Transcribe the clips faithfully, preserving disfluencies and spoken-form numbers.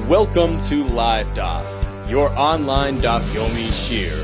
Welcome to Live Daf, your online Daf Yomi Shir.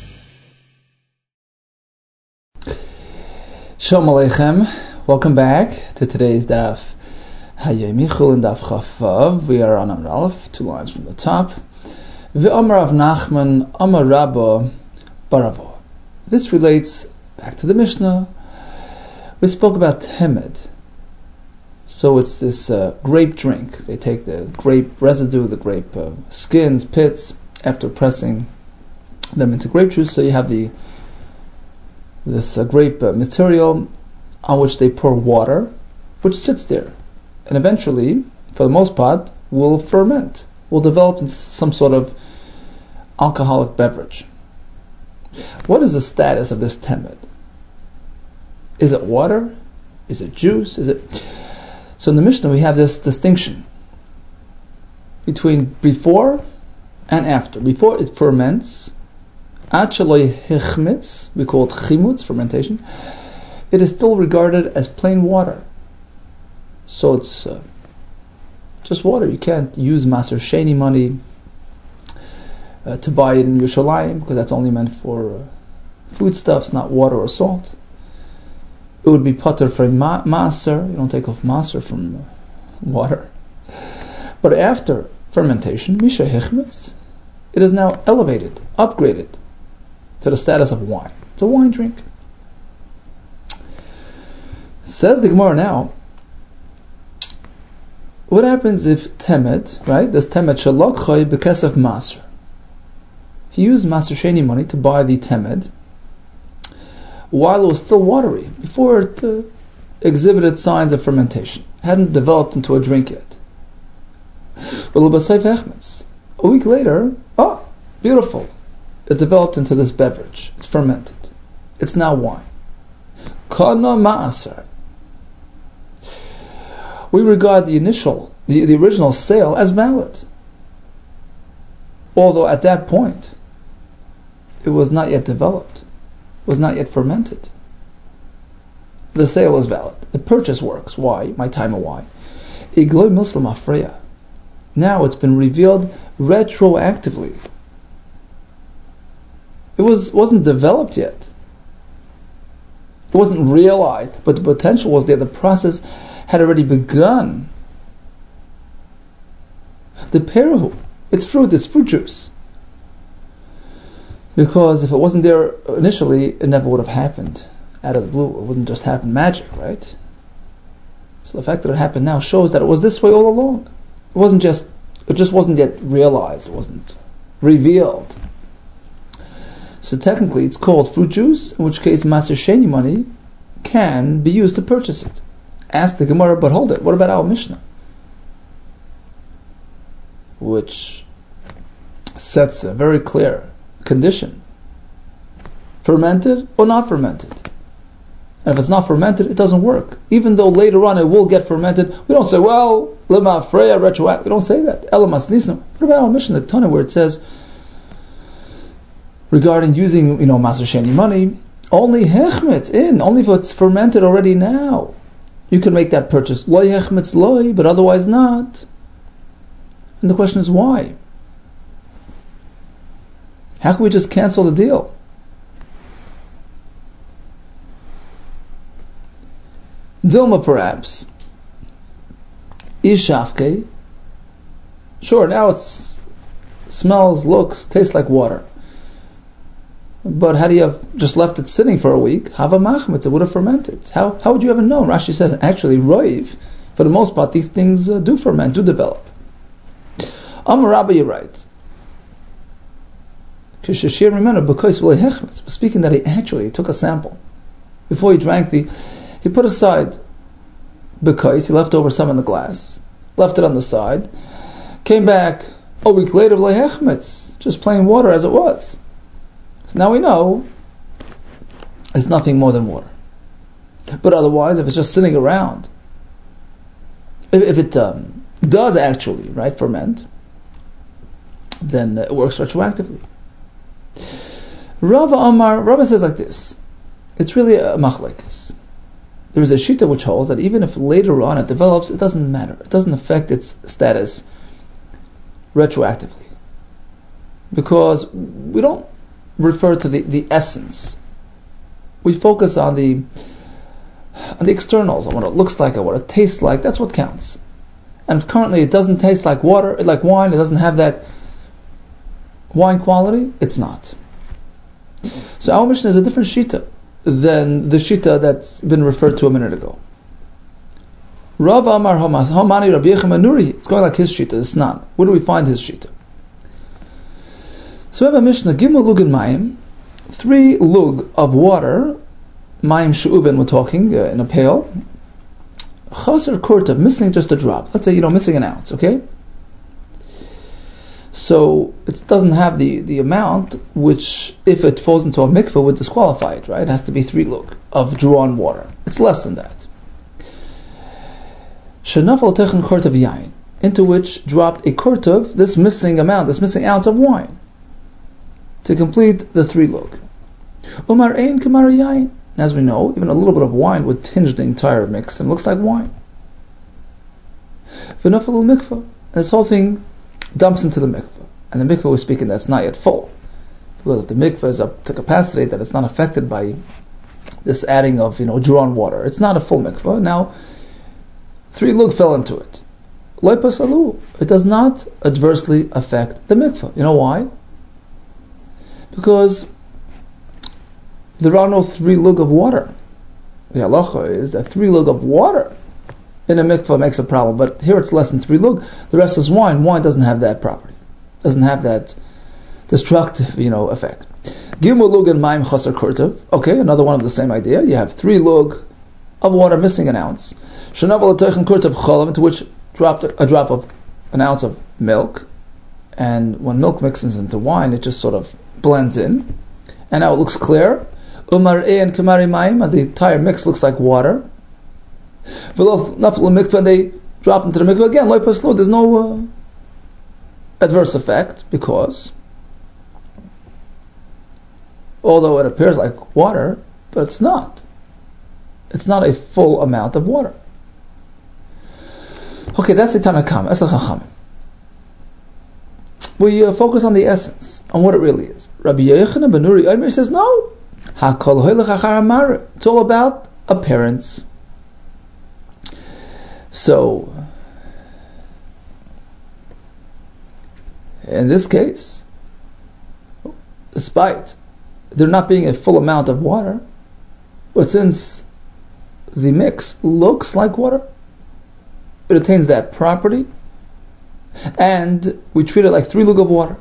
Shalom Aleichem. Welcome back to today's Daf Hayomi Chulin Daf Chavav. We are on Amar Aleph, two lines from the top. Ve'Amar Rav Nachman Amar Rabba Baravo. This relates back to the Mishnah. We spoke about temed. So it's this uh, grape drink. They take the grape residue, the grape uh, skins, pits, after pressing them into grape juice. So you have the this uh, grape uh, material on which they pour water, which sits there, and eventually, for the most part, will ferment, will develop into some sort of alcoholic beverage. What is the status of this temed? Is it water? Is it juice? Is it? So in the Mishnah we have this distinction between before and after. Before it ferments, achaloi hichmitz, we call it chimutz, fermentation, it is still regarded as plain water. So it's uh, just water. You can't use Maser Sheni money uh, to buy it in Yerushalayim, because that's only meant for uh, foodstuffs, not water or salt. It would be pater from ma- Maser. You don't take off Maser from uh, water. But after fermentation, Misha Hichmitz, it is now elevated, upgraded to the status of wine. It's a wine drink. Says the Gemara now, what happens if temed, right? This temed shalokhay bekesef Maser. He used Maser Sheni money to buy the temed while it was still watery, before it uh, exhibited signs of fermentation. It hadn't developed into a drink yet. A week later, oh, beautiful. It developed into this beverage. It's fermented. It's now wine. Kana ma'aser. We regard the initial, the, the original sale as valid. Although at that point, it was not yet developed. Was not yet fermented. The sale is valid. The purchase works. Why? My time of why? Igloi Muslim Afreya. Now it's been revealed retroactively. It was wasn't developed yet. It wasn't realized, but the potential was there. The process had already begun. The peru, it's fruit, it's fruit juice. Because if it wasn't there initially, it never would have happened out of the blue. It wouldn't just happen magic, right? So the fact that it happened now shows that it was this way all along. It wasn't just, it just wasn't yet realized. It wasn't revealed. So technically, it's called fruit juice, in which case Maser Sheni money can be used to purchase it. Ask the Gemara, but hold it. What about our Mishnah, which sets a very clear condition: fermented or not fermented. And if it's not fermented, it doesn't work. Even though later on it will get fermented, we don't say, well, lema freya retroactive. We don't say that. Elamas nisna. What about our Mishnah, the Tana, where it says regarding using, you know, Maser Sheni money, only hechmet in, only if it's fermented already now, you can make that purchase. Loi hechmetz loi, but otherwise not. And the question is why? How can we just cancel the deal? Dilma, perhaps. Ishafke. Sure, now it smells, looks, tastes like water. But had you have just left it sitting for a week, hava machmetz, it would have fermented. How how would you ever know? Rashi says, actually, roiv, for the most part, these things uh, do ferment, do develop. Amar Rabba, you're right. Speaking that he actually took a sample before he drank the, he put aside because he left over some in the glass, left it on the side, came back a week later, just plain water as it was. So now we know it's nothing more than water. But otherwise, if it's just sitting around, if, if it um, does actually right ferment, then it works retroactively. Rava Amar, Rava says like this: it's really a machlekes. There is a shita which holds that even if later on it develops, it doesn't matter. It doesn't affect its status retroactively. Because we don't refer to the, the essence. We focus on the on the externals, on what it looks like, on what it tastes like. That's what counts. And if currently it doesn't taste like water, like wine, it doesn't have that wine quality, it's not. So our Mishnah is a different shita than the shita that's been referred to a minute ago. Rav Amar Hamas, Hamani Rabbi Yechim Anuri, it's going like his shita, it's not. Where do we find his shita? So we have a Mishnah, Gimel lug in mayim, three lug of water, mayim she'uven, we're talking, uh, in a pail, chaser kurtav, missing just a drop. Let's say, you know, missing an ounce, okay? So it doesn't have the, the amount which, if it falls into a mikveh, would disqualify it, right? It has to be three lug of drawn water. It's less than that. Shenafal techen kurtav yain, into which dropped a kurtav, this missing amount, this missing ounce of wine, to complete the three lug. Umar ein kamar yain. As we know, even a little bit of wine would tinge the entire mix and looks like wine. V'nafal mikveh, and this whole thing dumps into the mikveh. And the mikveh we're speaking that's not yet full. Because if the mikveh is up to capacity, that it's not affected by this adding of, you know, drawn water. It's not a full mikveh. Now, three lug fell into it. Lo pasalu. It does not adversely affect the mikveh. You know why? Because there are no three lug of water. The halacha is that three lug of water in a mikveh makes a problem, but here it's less than three lug. The rest is wine. Wine doesn't have that property, doesn't have that destructive, you know, effect. Gimel lug and mayim chaser kurtav. Okay, another one of the same idea. You have three lug of water missing an ounce. Shenaval techen kurtav cholam, into which dropped a drop of an ounce of milk, and when milk mixes into wine, it just sort of blends in, and now it looks clear. Umar and kamari mayim, and the entire mix looks like water. V'lo naflu mikveh, and they drop into the mikveh again. Lo paslu, there's no uh, adverse effect, because although it appears like water, but it's not. It's not a full amount of water. Okay, that's the Tanna Kama, that's the Chachamim. We uh, focus on the essence, on what it really is. Rabbi Yochanan ben Nuri Omer says, no. Hakol hoylech achar amar. It's all about appearance. So, in this case, despite there not being a full amount of water, but since the mix looks like water, it attains that property, and we treat it like three lug of water.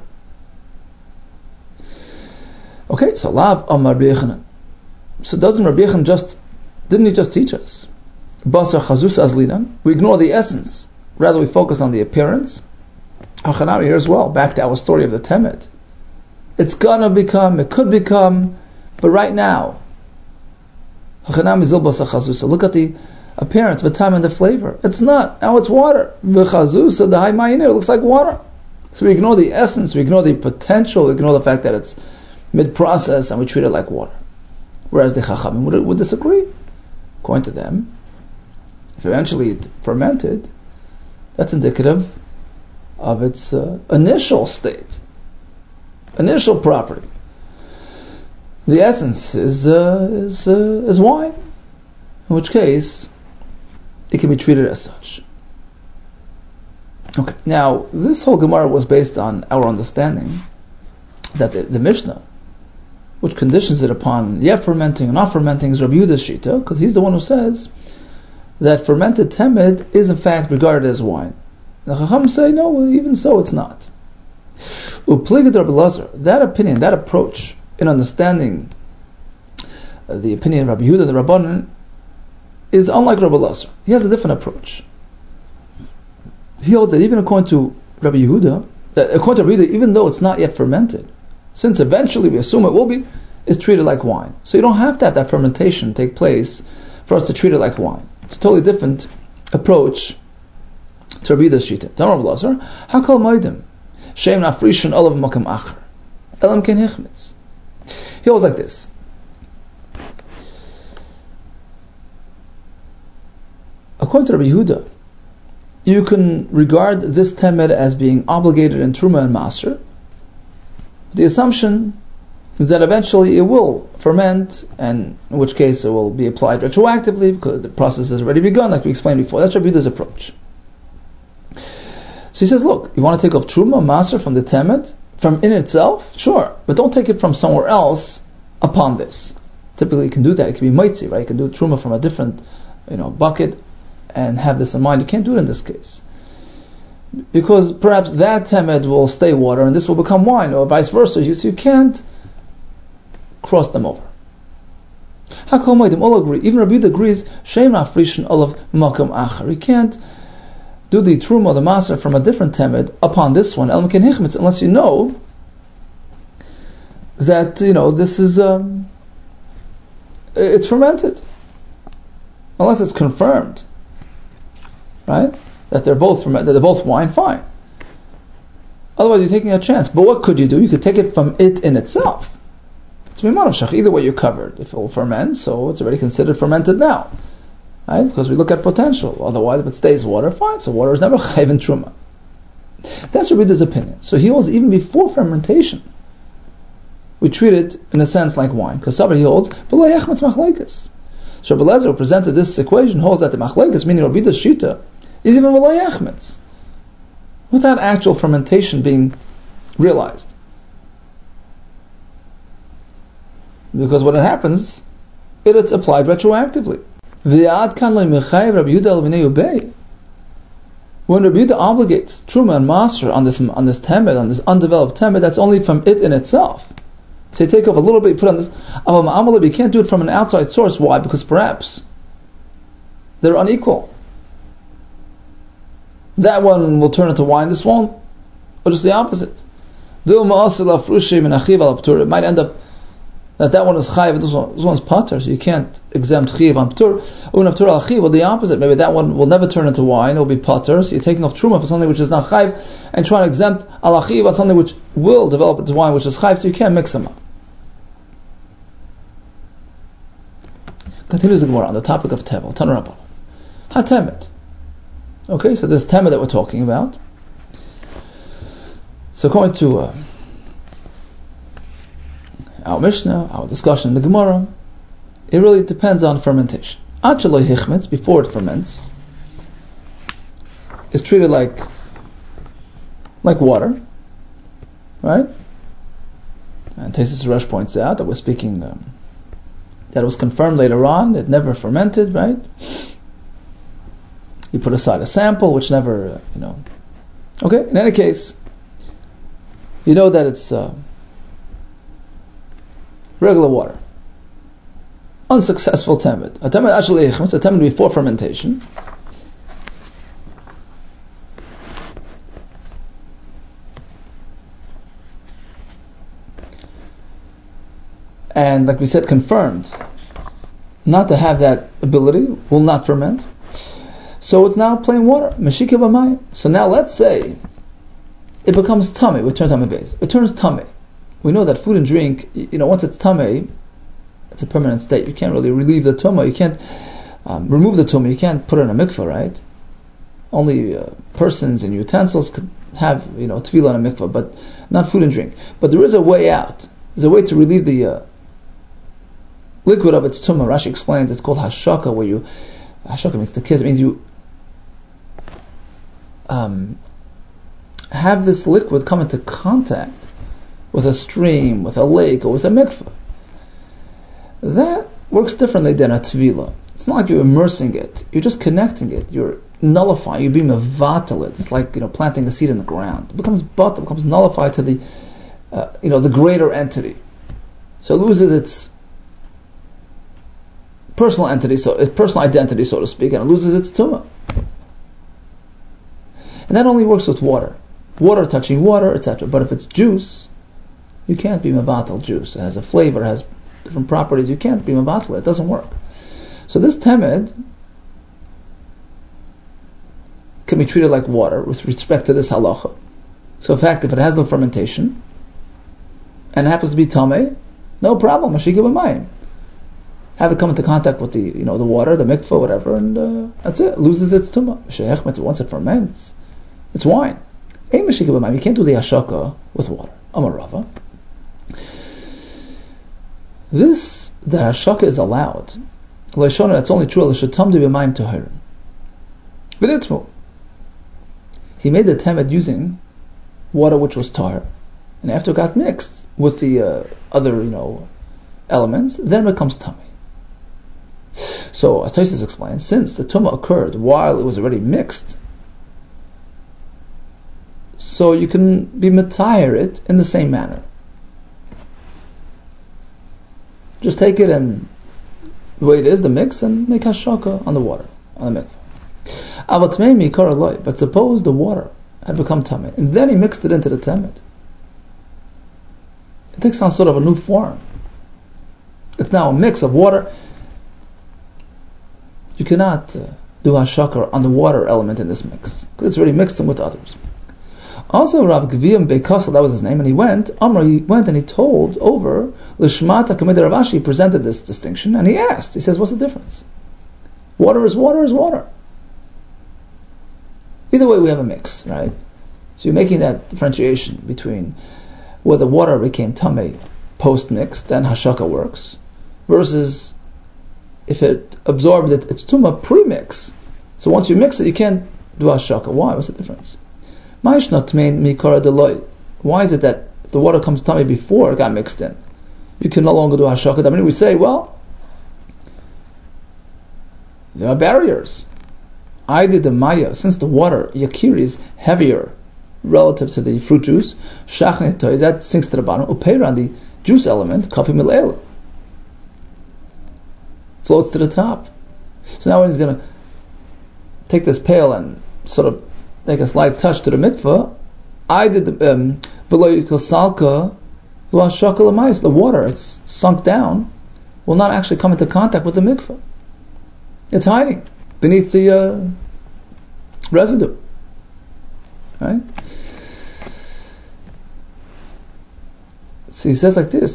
Okay, so Lav Amar Rabbi Yochanan. So doesn't Rabbi Yochanan just, didn't he just teach us? Basar Chazus Azlinan. We ignore the essence, rather we focus on the appearance. Hachanami here as well, back to our story of the Temet. It's gonna become, it could become, but right now, Hachanami Zil Basar Chazus. Look at the appearance, the time and the flavor. It's not. Now it's water. V'chazusa, the high mayinir, it looks like water. So we ignore the essence, we ignore the potential, we ignore the fact that it's mid-process, and we treat it like water. Whereas the Chachamim would, would disagree. According to them, if eventually it fermented, that's indicative of its uh, initial state, initial property. The essence is uh, is uh, is wine, in which case it can be treated as such. Okay, now this whole Gemara was based on our understanding that the, the Mishnah, which conditions it upon yeah fermenting and not fermenting, is Rabbi Yehuda's shita, because he's the one who says that fermented temed is in fact regarded as wine. The Chacham say no, even so it's not. Upligad Rabbi Lazar, that opinion, that approach in understanding uh, the opinion of Rabbi Yehuda, the Rabbanan, is unlike Rabbi Lazar. He has a different approach. He holds that even according to Rabbi Yehuda, that according to Rabbi Yehuda, even though it's not yet fermented, since eventually we assume it will be, it's treated like wine. So you don't have to have that fermentation take place for us to treat it like wine. It's a totally different approach to Rabbi Yehuda's shita. Don't Rabbi Lazar, Hakol Moedim, Shem Nafrishon Olav Makam Acher, Elam Ken Hichmitz. He holds like this. According to Rabbi Yehuda, you can regard this temed as being obligated in Truma and Maser. The assumption is that eventually it will ferment, and in which case it will be applied retroactively because the process has already begun, like we explained before. That's Rabbi Yehuda's approach. So he says, look, you want to take off Truma, Maser from the temed, from in itself? Sure, but don't take it from somewhere else upon this. Typically you can do that. It can be Maitzi, right? You can do Truma from a different, you know, bucket and have this in mind. You can't do it in this case. Because perhaps that temed will stay water and this will become wine, or vice versa. You, so you can't cross them over. Hakomaydim all agree. Even Rabbi Yehuda agrees, Shein Afrishin Olav Makam Achar. You can't do the Truma, the Maser, from a different temed upon this one, El Mekin Hichmetz, unless you know that, you know, this is, um, it's fermented. Unless it's confirmed, right? That they're both from, that they're both wine, fine. Otherwise, you're taking a chance. But what could you do? You could take it from it in itself. It's Miman of Shach. Either way, you're covered. If it will ferment, so it's already considered fermented now, right? Because we look at potential. Otherwise, if it stays water, fine. So water is never chayv in truma. That's Rabbi Yehuda's opinion. So he holds even before fermentation, we treat it in a sense like wine. Because somebody holds v'lo yachmetz machlekes. So Rabbi Eliezer, who presented this equation, holds that the machlekes, meaning Rabbi Yehuda's shita, is even v'lo yachmetz, without actual fermentation being realized. Because when it happens, it is applied retroactively. V'yad kan lo mechayev Rabbi Yehuda el b'nei ubei. When Rabbi Yehuda obligates Truma and Maser on this on this temed, on this undeveloped temed, that's only from it in itself. So you take off a little bit, you put on this. Aval ma'amaleh, you can't do it from an outside source. Why? Because perhaps they're unequal. That one will turn into wine, this won't. Or just the opposite. It might end up that that one is chayiv, this one, this one's pater, so you can't exempt chayiv on ptur. Una ptur al chayiv, well, the opposite. Maybe that one will never turn into wine, it will be pater, so you're taking off truma for something which is not chayiv, and trying to exempt al chayiv on something which will develop into wine, which is chayiv, so you can't mix them up. Continues the Gemara on the topic of tevel, tanur ha temet. Okay, so this temet that we're talking about. So according to uh, our Mishnah, our discussion in the Gemara, it really depends on fermentation. Achaloi hichmetz, before it ferments, is treated like like water, right? And Tesis Rosh points out that we're speaking um, that it was confirmed later on, it never fermented, right? You put aside a sample which never, uh, you know. Okay, in any case, you know that it's uh, regular water. Unsuccessful temet. A temet actually a temet before fermentation. And like we said, confirmed not to have that ability, will not ferment. So it's now plain water. Meshika b'mayim. So now let's say it becomes tummy. We turn tummy base. It turns tummy. We know that food and drink, you know, once it's tummy, it's a permanent state. You can't really relieve the tumah. You can't um, remove the tumah. You can't put it in a mikveh, right? Only uh, persons and utensils could have, you know, tefillah in a mikveh, but not food and drink. But there is a way out. There's a way to relieve the uh, liquid of its tumah. Rashi explains it's called hashaka, where you, hashaka means to kiss. It means you um, have this liquid come into contact with a stream, with a lake, or with a mikveh. That works differently than a tevilah. It's not like you're immersing it. You're just connecting it. You're nullifying. You're being mevatel it. It's like, you know, planting a seed in the ground. It becomes but, it becomes nullified to the, uh, you know, the greater entity. So it loses its personal entity, so its personal identity, so to speak, and it loses its tumah. And that only works with water. Water touching water, et cetera. But if it's juice, you can't be mevatel juice. It has a flavor, it has different properties. You can't be mevatel it. It doesn't work. So this temed can be treated like water with respect to this halacha. So in fact, if it has no fermentation and it happens to be tameh, no problem. Mashika b'mayim. have it come into contact with the, you know, the water, the mikvah, whatever, and uh, that's it. It loses its tumah. Once it ferments, it's wine. You can't do the hashaka with water. Amar Rava. This, the hashaka is allowed. That's only true. He made the temet using water which was tar, and after it got mixed with the uh, other, you know, elements, then it becomes tummy. So, as Taisus explains, since the tumah occurred while it was already mixed, so you can be matayir it in the same manner. Just take it and the way it is, the mix, and make hashaka on the water, on the mikvah. But suppose the water had become tamid, and then he mixed it into the tamid. It takes on sort of a new form. It's now a mix of water. You cannot uh, do hashaka on the water element in this mix, because it's already mixed in with others. Also, Rav Gviyam Beikasel, that was his name, and he went, Amra, he went and he told over, Lishmata Kamid Rav Ashi, he presented this distinction, and he asked, he says, what's the difference? Water is water is water. Either way, we have a mix, right? So you're making that differentiation between whether water became tamei post-mix, then hashaka works, versus if it absorbed it, it's tumah pre-mix. So once you mix it, you can't do hashaka. Why? What's the difference? Why is it that if the water comes tummy before it got mixed in, you can no longer do hashaka? I mean, we say, well, there are barriers. I did the maya, since the water, yakiri, is heavier relative to the fruit juice, shachnetoy, that sinks to the bottom, upeira, the juice element, kapi mil'el, floats to the top. So now when he's going to take this pail and sort of make a slight touch to the mikvah, I did the um, below salka, the water, it's sunk down, will not actually come into contact with the mikvah. It's hiding beneath the uh, residue. Right? So he says like this,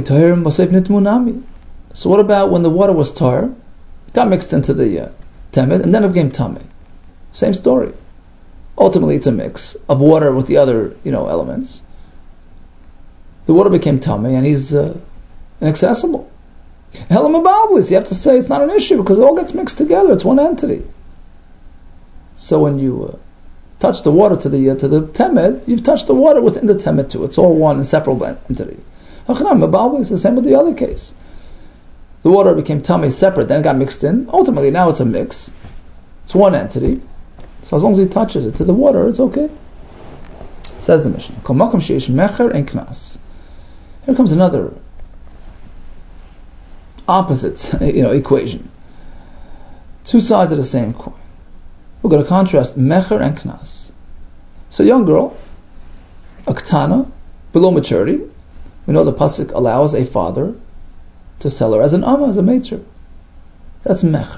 so what about when the water was tar, got mixed into the uh, temet, and then it became tamei? Same story. Ultimately, it's a mix of water with the other, you know, elements. The water became tamei, and he's uh, inaccessible. Helamabablis, you have to say it's not an issue because it all gets mixed together. It's one entity. So when you uh, touch the water to the uh, to the temet, you've touched the water within the temet too. It's all one inseparable entity. It's the same with the other case. The water became tamei separate, then it got mixed in. Ultimately, now it's a mix. It's one entity. So as long as he touches it to the water, it's okay. Says the Mishnah. Here comes another opposite, you know, equation. Two sides of the same coin. We're going to contrast mecher and knas. So, young girl, a ktana, below maturity. We know the pasuk allows a father to sell her as an amma, as a meitzur. That's mecher.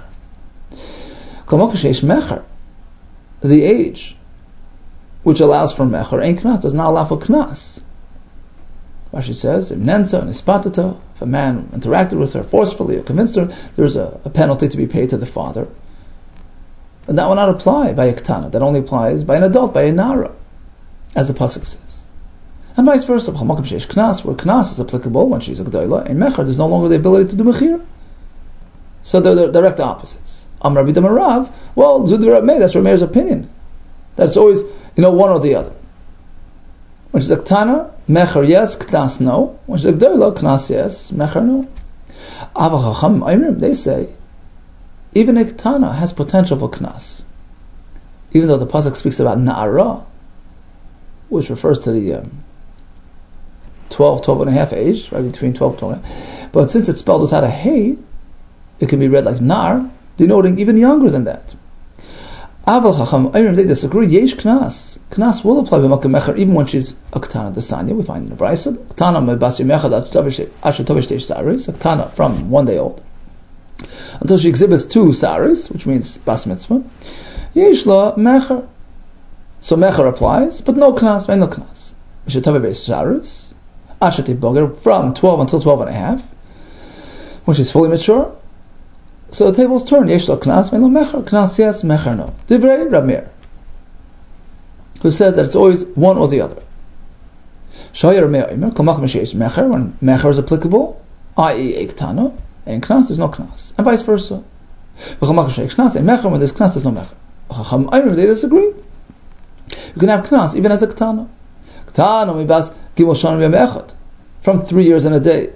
Mecher. The age which allows for mecher and knas does not allow for knas. Rashi says, if a man interacted with her forcefully or convinced her, there's a, a penalty to be paid to the father. But that will not apply by a ktana. That only applies by an adult, by a nara, as the pasuk says. And vice versa. Knas, where knas is applicable when she's a g'dayla, in mecher there's no longer the ability to do mechir. So they're the direct opposites. Am Rabbi Damarav, well, Zudu Rab Meir, that's Rab Meir's opinion. That's always, you know, one or the other. When she's a ktana, mecher yes, knas no. When she's a g'dayla, knas yes, mecher no. Avachacham Ayrim, they say, even a ktana has potential for knas. Even though the pasuk speaks about na'ara, which refers to the um, twelve, twelve and a half age, right, between twelve and twelve and a half. But since it's spelled without a hey, it can be read like nar, denoting even younger than that. Aval Chacham Ayrim, they disagree. Yesh knas. Knas will apply b'makam mecher even when she's a ktana desanya. We find in the Brisa. Ktana mebas yemechad ashatovish teish saris. A ktana from one day old until she exhibits two saris, which means bas mitzvah. Yesh la mecher. So mecher applies, but no knas. No knas. Ashatovish saris. Ashati boger from twelve until twelve and a half. when she's fully mature, so the tables turn. Yesh lo knas, mein lo mecher. Knas yes, mecher no. Divrei Rab Meir, who says that it's always one or the other. Shayar Meir Imer, kol makom sheyesh mecher, when mecher is applicable, that is ektana, and knas, there's no knas, and vice versa. V'chol makom sheyesh knas, and mecher, when there's knas, there's no mecher. Chacham Imer, they disagree. You can have knas even as a ktana. Ktana mibas gimel shana v'yom echad, from three years and a day,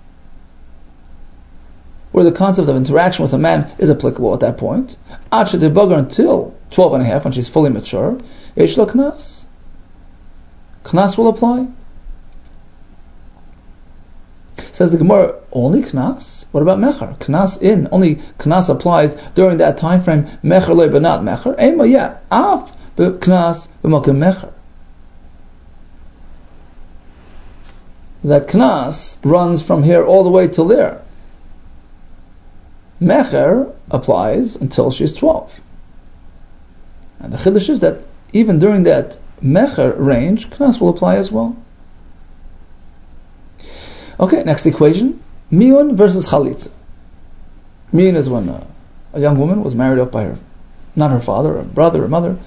where the concept of interaction with a man is applicable at that point. Acha de bugger until twelve and a half, when she's fully mature. Yesh lo knas. Knas will apply. Says the Gemara, only knas? What about mecher? Knas in, only knas applies during that time frame. Mecher loy, but not mecher. Ema, yeah, af knas b'makom mecher. That knas runs from here all the way till there. Mecher applies until she's twelve. And the chiddush is that even during that mecher range, knas will apply as well. Okay, next equation. Miyun versus chalitza. Miyun is when uh, a young woman was married up by her, not her father, or brother, or mother.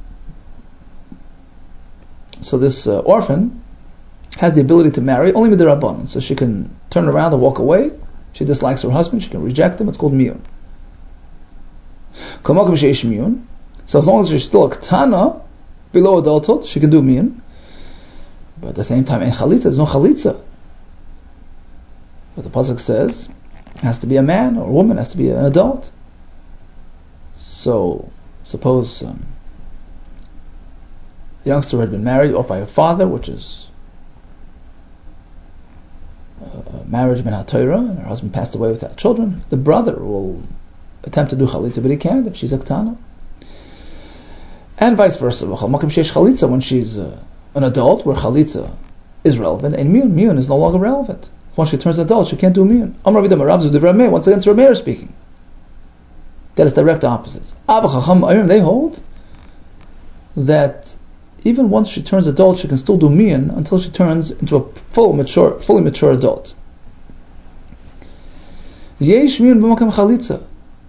So this uh, orphan has the ability to marry only with the rabbanon, so she can turn around and walk away. She dislikes her husband, she can reject him. It's called miyun. So as long as she's still a ktana, below adulthood, she can do miyun. But at the same time, in chalitza, there's no chalitza. But the pasuk says, it has to be a man or a woman, it has to be an adult. So, suppose um, the youngster had been married or by her father, which is a marriage ben ha-Torah, and her husband passed away without children. The brother will attempt to do chalitza, but he can't if she's a ktana. And vice versa. When she's uh, an adult, where chalitza is relevant, and miyun, miyun is no longer relevant. Once she turns adult, she can't do miyun. Once again, it's Rab Meir speaking. That is direct opposites. They hold that even once she turns adult, she can still do miyun until she turns into a full mature, fully mature adult. Yesh miyun b'makam chalitza.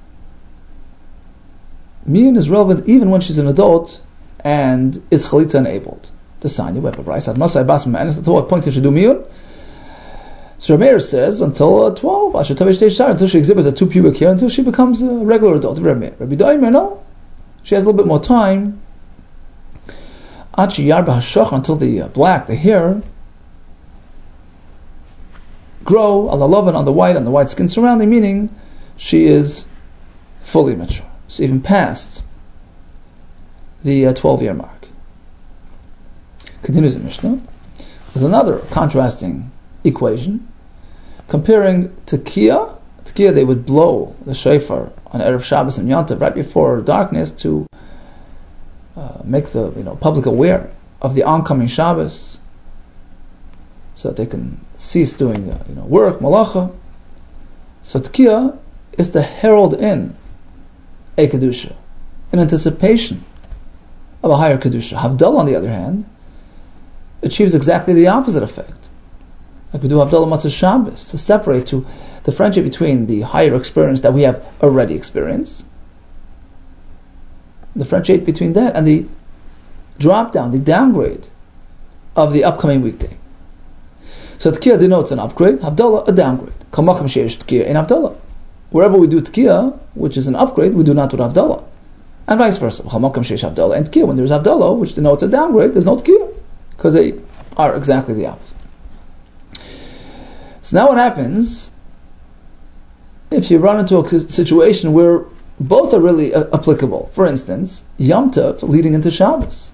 Miyun is relevant even when she's an adult and is chalitza enabled. The sign you have a rice at Masai Bas Manis. Until what point can she do miyun? So Rab Meir says until uh, twelve, until she exhibits a two pubic hair, until she becomes a regular adult. Rabbi Doimer, no, she has a little bit more time. Until the uh, black, the hair, grow on the loven, on the white, on the white skin surrounding, meaning she is fully mature. So even past the uh, twelve-year mark. Continues the Mishnah. There's another contrasting equation, comparing Tekiah. Tekiah, they would blow the shofar on Erev Shabbos and Yom Tov right before darkness to uh, make the you know public aware of the oncoming Shabbos, so that they can cease doing uh, you know work, malacha. So Tekiah is to herald in a kedusha, in anticipation of a higher kedusha. Havdalah, on the other hand, achieves exactly the opposite effect. Like we do Havdalah Matzah Shabbos, to separate, to differentiate between the higher experience that we have already experienced, differentiate between that and the drop down, the downgrade of the upcoming weekday. So Tekiah denotes an upgrade, Havdalah a downgrade. Kamakam sheish Tekiah in Havdalah. Wherever we do Tekiah, which is an upgrade, we do not do Havdalah. And vice versa. Kamakam sheish Havdalah and Tekiah. When there's Havdalah, which denotes a downgrade, there's no Tekiah, because they are exactly the opposite. So now what happens if you run into a situation where both are really uh, applicable? For instance, Yom Tov leading into Shabbos.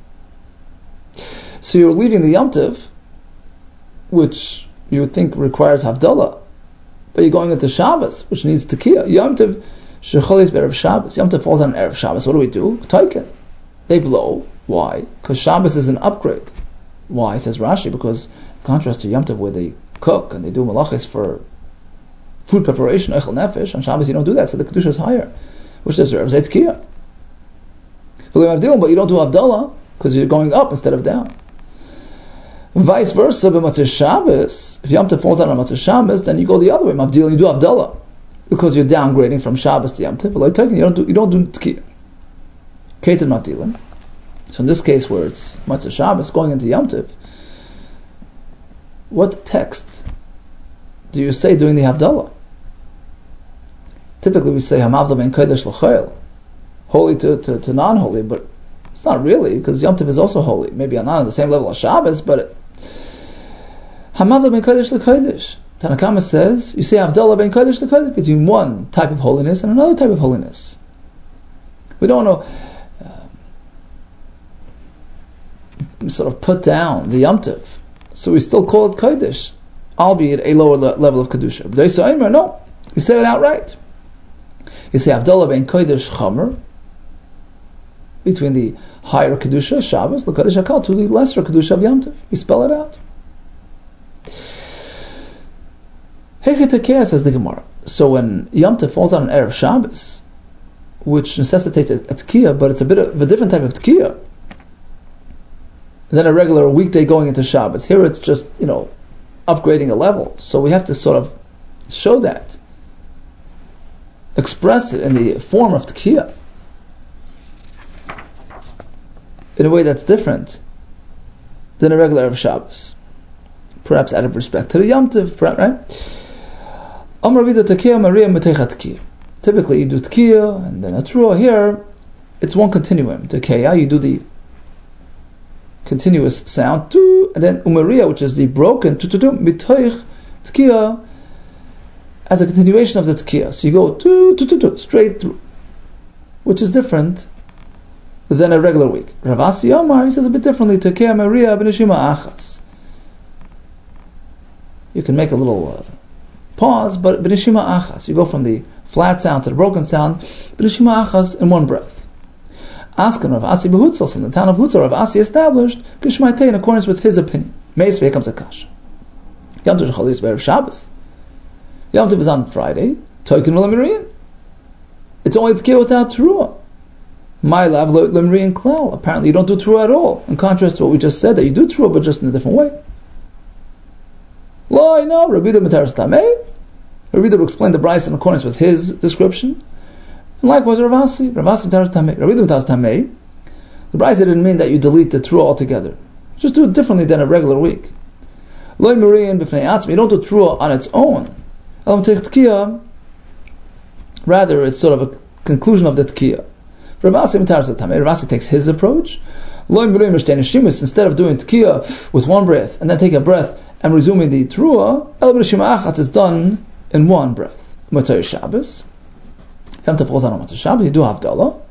So you're leaving the Yom Tov, which you would think requires Havdalah, but you're going into Shabbos, which needs Tekiah. Yom Tov shecholis be'erev Shabbos. Yom Tov falls on Erev Shabbos. What do we do? Taiken. They blow. Why? Because Shabbos is an upgrade. Why? Says Rashi, because in contrast to Yom Tov, where they cook and they do malachis for food preparation, echel nefesh, on Shabbos you don't do that, so the kedusha is higher, which deserves a Tekiah. But you don't do Havdalah because you're going up instead of down. Vice versa, but Matzah Shabbos, if Yom Tov falls out on Matzah Shabbos, then you go the other way, Mabdil, you do Havdalah, because you're downgrading from Shabbos to Yom Tov. But like talking, you don't do you don't do Tkiyah. Ketan Mabdilim. So in this case, where it's Matzah Shabbos going into Yom Tov, what text do you say during the Havdalah? Typically, we say Hamavdal ben Kodesh l'Chayil, holy to, to, to non-holy, but it's not really, because Yom Tov is also holy. Maybe not on the same level as Shabbos, but it, Hamavdal ben Kodesh l'Kodesh. Tanna Kama says, you say Havdalah ben Kodesh l'Kodesh between one type of holiness and another type of holiness. We don't want to uh, sort of put down the Yom Tov, so we still call it Kodesh, albeit a lower le- level of Kedusha. But they say, no, you say it outright. You say Havdalah ben Kodesh Chomer, between the higher Kedusha, Shabbos, the Kodesh HaKal, to the lesser Kedusha of Yom Tov. We spell it out. Hechetekea, says the Gemara. So when Yom Tov falls on an Erev Shabbos, which necessitates a, a Tkiyah, but it's a bit of a different type of Tkiyah than a regular weekday going into Shabbos. Here it's just, you know, upgrading a level. So we have to sort of show that, express it in the form of Tkiyah, in a way that's different than a regular Erev Shabbos. Perhaps out of respect to the Yom Tov, right? Amar Vida Tkiyah Maria Metecha Tkiyah. Typically you do Tkiyah and then a Trua. Here it's one continuum. Tkiyah, you do the continuous sound, tu, and then Umaria, which is the broken, tu tu tu, Miteich Tkiyah, as a continuation of the Tkiyah. So you go tu tu tu tu, straight through, which is different than a regular week. Rav Asi Omar, he says a bit differently, Tkiyah Maria B'neshima Achas. You can make a little uh, pause, but B'neshima Achas, you go from the flat sound to the broken sound, B'neshima Achas, in one breath. Asking Rav Asi Behutzel, in the town of Hutzal, Rav Asi established Gishmaitei in accordance with his opinion. Meis becomes a kash. Yom Tov Shechal is Erev Shabbos. Yom Tov is on Friday. Toikin L'Mirian. It's only Tkiyah without Teruah. My lav L'Mirian Klal. Apparently you don't do Teruah at all. In contrast to what we just said, that you do Teruah, but just in a different way. Lo, I know. Rabbi Yehuda Mitaras Tamei. Rabbi Yehuda explained the Bryce in accordance with his description. And likewise, Rav Asi, Rav Asi Mitaras Tamei, Rav Yehuda Mitaras Tamei. The Bryce didn't mean that you delete the Teruah altogether. Just do it differently than a regular week. Lo Mirian B'fnei Atzmi. You don't do Teruah on its own. Elam Teich Tkiyah. Rather, it's sort of a conclusion of the Tkiyah. Rav Asi Mitaras Tamei. Rav Asi takes his approach. Lo Mirian B'shtei Neshimus. Instead of doing Tkiyah with one breath and then take a breath and resuming the Teruah, El B'neshima Achatz is done in one breath. Motzei Shabbos. Yom Tov falls on Motzei Shabbos, you do Havdalah.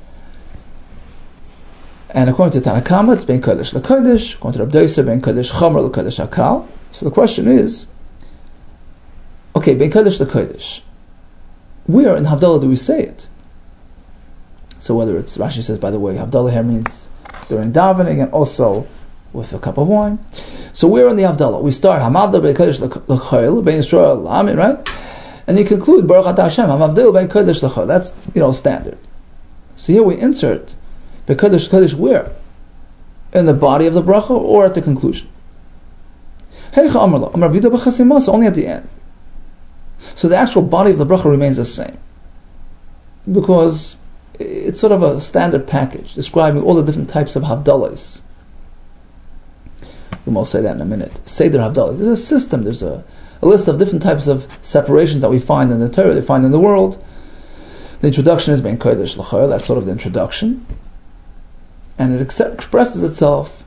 And according to Tanna Kama, it's Ben Kodesh LeKodesh. According to Reb Doser, Ben Kodesh Chomer LeKodesh HaKal. So the question is, okay, Ben Kodesh LeKodesh, where in Havdalah do we say it? So whether it's, Rashi says, by the way, Havdalah here means during davening and also with a cup of wine. So where in the Havdalah? We start Hamavdal Ben Kodesh LeChoil, Ben Yisrael Amin, right? And you conclude Baruch Atah Hashem, Hamavdil Ben Kodesh LeChoil. That's, you know, standard. So here we insert Ben Kodesh Kodesh where? In the body of the bracha or at the conclusion? Heicha Amar Lo, Amar Vida B'Chasimasa, only at the end. So the actual body of the bracha remains the same, because it's sort of a standard package describing all the different types of Havdalahs. We'll say that in a minute. Seder Havdalah. There's a system, there's a, a list of different types of separations that we find in the Torah, they find in the world. The introduction is Ben Kodesh L'Chol, that's sort of the introduction. And it ex- expresses itself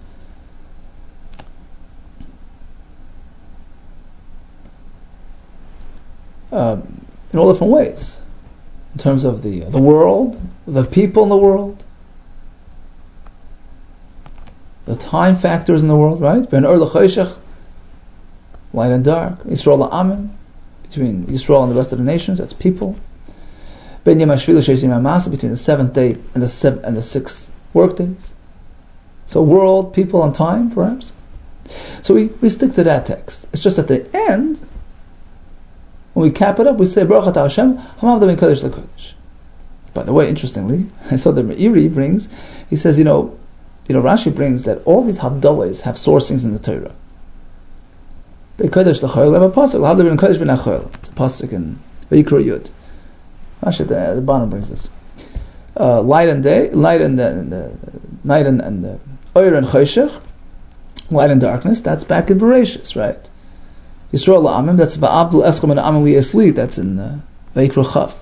uh, in all different ways. In terms of the, the world, the people in the world, the time factors in the world, right? Ben Ur L'Choshech, light and dark. Yisrael L'Amin, between Yisrael and the rest of the nations, that's people. Ben Yom HaShvi L'Sheisim HaMasa, between the seventh day and the seventh and the sixth work days. So world, people, and time, perhaps. So we, we stick to that text. It's just at the end, when we cap it up, we say Baruch Atah Hashem, Hamavdal Ben Kodesh LeKodesh. By the way, interestingly, I saw that Meiri brings, he says, you know, you know, Rashi brings that all these Havdalahs have sourcings in the Torah. Be'kodesh l'choil, we have a pasuk. L'havdal ben kodesh ben achoil. It's a pasuk in Vayikra Yud. Rashi at the, the bottom brings this. Uh, light and day, light and the, and the night and, and the oyer and choshech, light and darkness. That's back in Bereshis, right? Yisrael la'amim. That's va'avdul eschem and amim li'esli. That's in uh, Vayikra Chaf.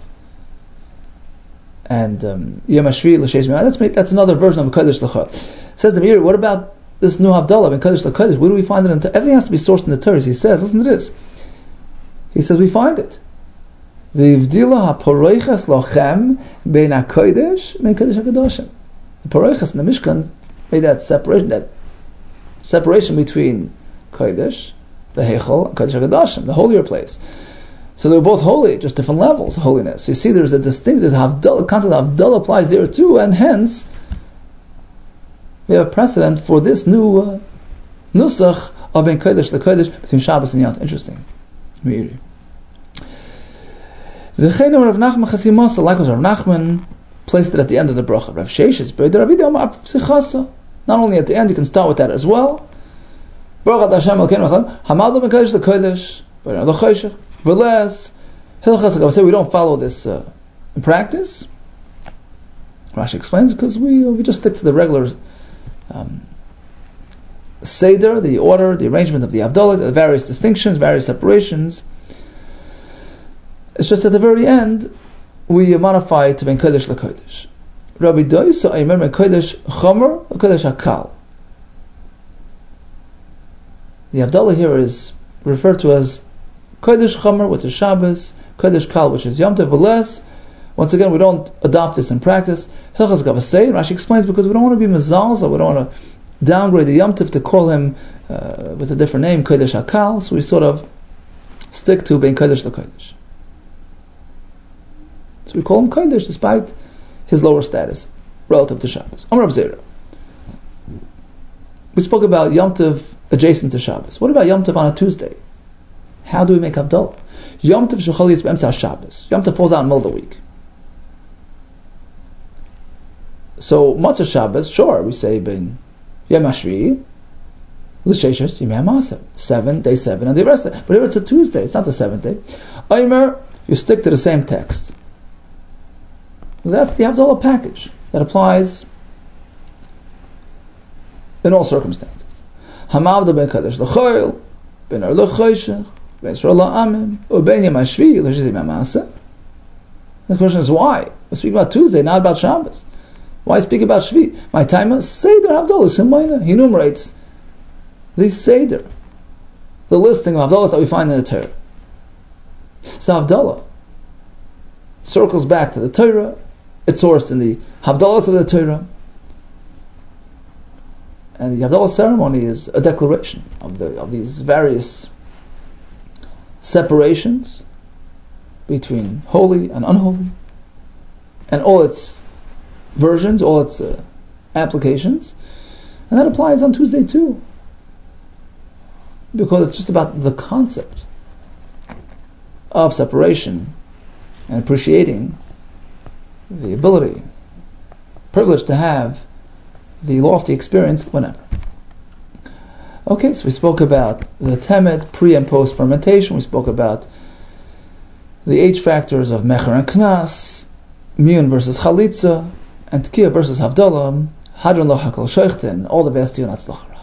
And um, Yom Hashvi l'sheish me'ah. That's that's another version of kodesh l'choil. Says the Meir, what about this new Havdalah ben kodesh l'kodesh? Where do we find it? In everything has to be sourced in the Torah. He says, listen to this. He says we find it. V'ivdila ha'poroiches lochem bein ha'kodesh bein kodesh ha'kadoshim. The poroiches in the Mishkan made that separation, that separation between kodesh, the heichal, and kodesh ha'kadoshim, the holier place. So they were both holy, just different levels of holiness. You see, there's a distinct, there's a Havdalah, concept of Havdalah applies there too, and hence we have a precedent for this new uh, nusach of bein kodesh l'kodesh between Shabbos and Yom. Interesting. Meiri. V'cheinu Rav Nachman Chasimasa, likewise Rav Nachman placed it at the end of the bracha. Rav Sheshes, not only at the end, you can start with that as well. Baruch Hashem Elokeinu Hamadlu ben kodesh l'kodesh, b'nei l'choshech, v'les hilchas. I say we don't follow this uh, in practice. Rashi explains because we uh, we just stick to the regular um, seder, the order, the arrangement of the Havdalah, the various distinctions, various separations. It's just at the very end we modify it to ben kodesh l'kodesh. Rabbi Doisa Aimer ben kodesh chomer l'kodesh hakal. The Havdalah here is referred to as kodesh chomer, which is Shabbos, kodesh kal, which is Yom Tov, v'les. Once again, we don't adopt this in practice. Hilchas Gavasei, Rashi explains, because we don't want to be mezalza, we don't want to downgrade the Yom Tov to call him uh, with a different name, kodesh hakal. So we sort of stick to bein kodesh l'kodesh. So we call him kodesh despite his lower status relative to Shabbos. Amar Rav Zera. We spoke about Yom Tov adjacent to Shabbos. What about Yom Tov on a Tuesday? How do we make Havdalah? Yom Tov shechol yitz b'emtza Shabbos. Yom Tov falls out in the middle of the week. So Matzah Shabbos, sure, we say ben Yom Hashvi, l'sheishes Yimei HaMaaseh, seven, day seven, and the rest of it. But here it's a Tuesday, it's not the seventh day. Omer, you stick to the same text. That's the Havdalah package that applies in all circumstances. Hamavda ben kodesh l'choil, ben or l'choshech, ben Yisrael la'amim, or ben Yom Hashvi, l'sheish Yimei HaMaaseh. The question is why? We speak about Tuesday, not about Shabbos. Why speak about Shvi? My timer, Seder Havdalah, Simayna. He enumerates the Seder, the listing of Havdalahs that we find in the Torah. So Havdalah circles back to the Torah. It's sourced in the Havdalahs of the Torah. And the Havdalah ceremony is a declaration of the of these various separations between holy and unholy, and all its versions, all its uh, applications, and that applies on Tuesday too, because it's just about the concept of separation and appreciating the ability, privilege to have the lofty experience whenever. Okay, so we spoke about the temet, pre and post fermentation. We spoke about the age factors of mecher and knas, miyun versus chalitza, and Tkiya versus Havdalah, Hadron Lo Hakol Sheichten, all the best to you and Atzlach.